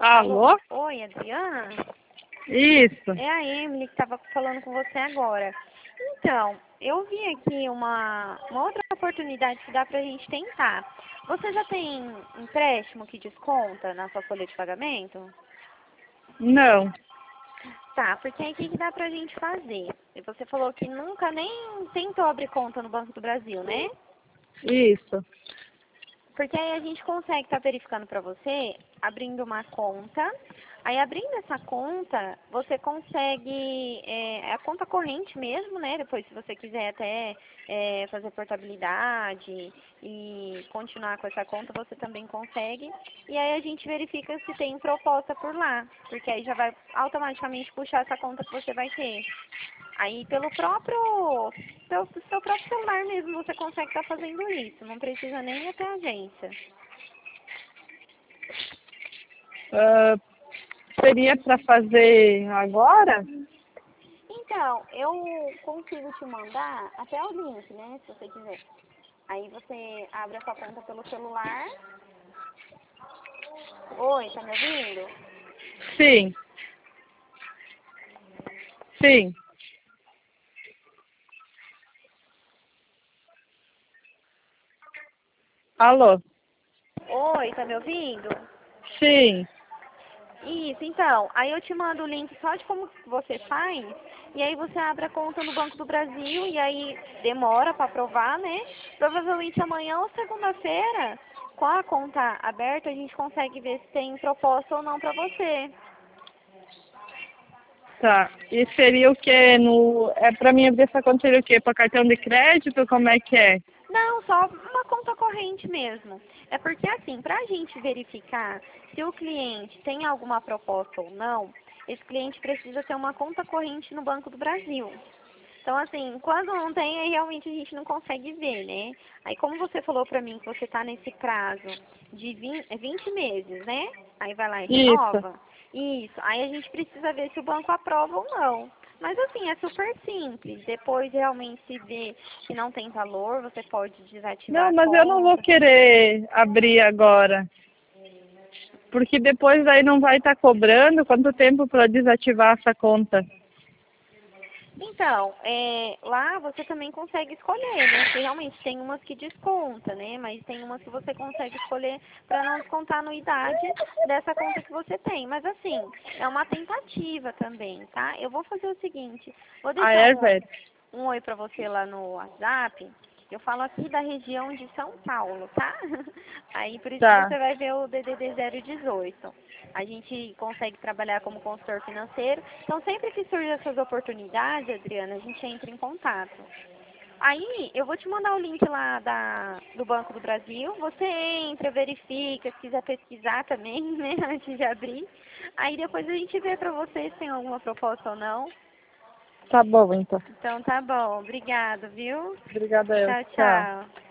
Alô? Oi, Adriana? Isso. É a Emily que estava falando com você agora. Então, eu vi aqui uma outra oportunidade que dá para a gente tentar. Você já tem empréstimo que desconta na sua folha de pagamento? Não. Tá, porque aí o que que dá pra gente fazer? E você falou que nunca nem tentou abrir conta no Banco do Brasil, né? Isso. Porque aí a gente consegue estar verificando para você, abrindo uma conta. Aí abrindo essa conta, você consegue, é a conta corrente mesmo, né? Depois, se você quiser até fazer portabilidade e continuar com essa conta, você também consegue. E aí a gente verifica se tem proposta por lá, porque aí já vai automaticamente puxar essa conta que você vai ter. Aí pelo seu próprio celular mesmo você consegue estar fazendo isso, não precisa nem ir até a agência. Ah, seria para fazer agora? Então, eu consigo te mandar até o link, né, se você quiser. Aí você abre a sua conta pelo celular. Oi, tá me ouvindo? Sim. Sim. Alô? Oi, tá me ouvindo? Sim. Isso, então, aí eu te mando o link só de como você faz, e aí você abre a conta no Banco do Brasil, e aí demora para aprovar, né? Provavelmente amanhã ou segunda-feira, com a conta aberta, a gente consegue ver se tem proposta ou não para você. Tá. E seria o quê? É para mim abrir essa conta seria o quê? Para cartão de crédito? Como é que é? Não, só uma conta corrente mesmo. É porque assim, para a gente verificar se o cliente tem alguma proposta ou não, esse cliente precisa ter uma conta corrente no Banco do Brasil. Então, assim, quando não tem, aí realmente a gente não consegue ver, né? Aí, como você falou pra mim que você tá nesse prazo de 20 meses, né? Aí vai lá e Isso. renova. Isso. Aí a gente precisa ver se o banco aprova ou não. Mas, assim, é super simples. Depois, realmente, se vê que não tem valor, você pode desativar Não, a mas eu não vou conta. querer abrir agora. Porque depois aí não vai estar cobrando quanto tempo para desativar essa conta. Então, lá você também consegue escolher, né? Porque realmente tem umas que desconta, né? Mas tem umas que você consegue escolher para não descontar a anuidade dessa conta que você tem. Mas assim, é uma tentativa também, tá? Eu vou fazer o seguinte, vou Ah, deixar é, velho? um oi para você lá no WhatsApp. Eu falo aqui da região de São Paulo, tá? Aí por isso que Tá. você vai ver o DDD 018. A gente consegue trabalhar como consultor financeiro. Então, sempre que surgem essas oportunidades, Adriana, a gente entra em contato. Aí, eu vou te mandar o link lá do Banco do Brasil. Você entra, verifica, se quiser pesquisar também, né, antes de abrir. Aí, depois a gente vê pra você se tem alguma proposta ou não. Tá bom, então. Então, tá bom. Obrigada, viu? Obrigada eu. Tchau, Tchau. tchau.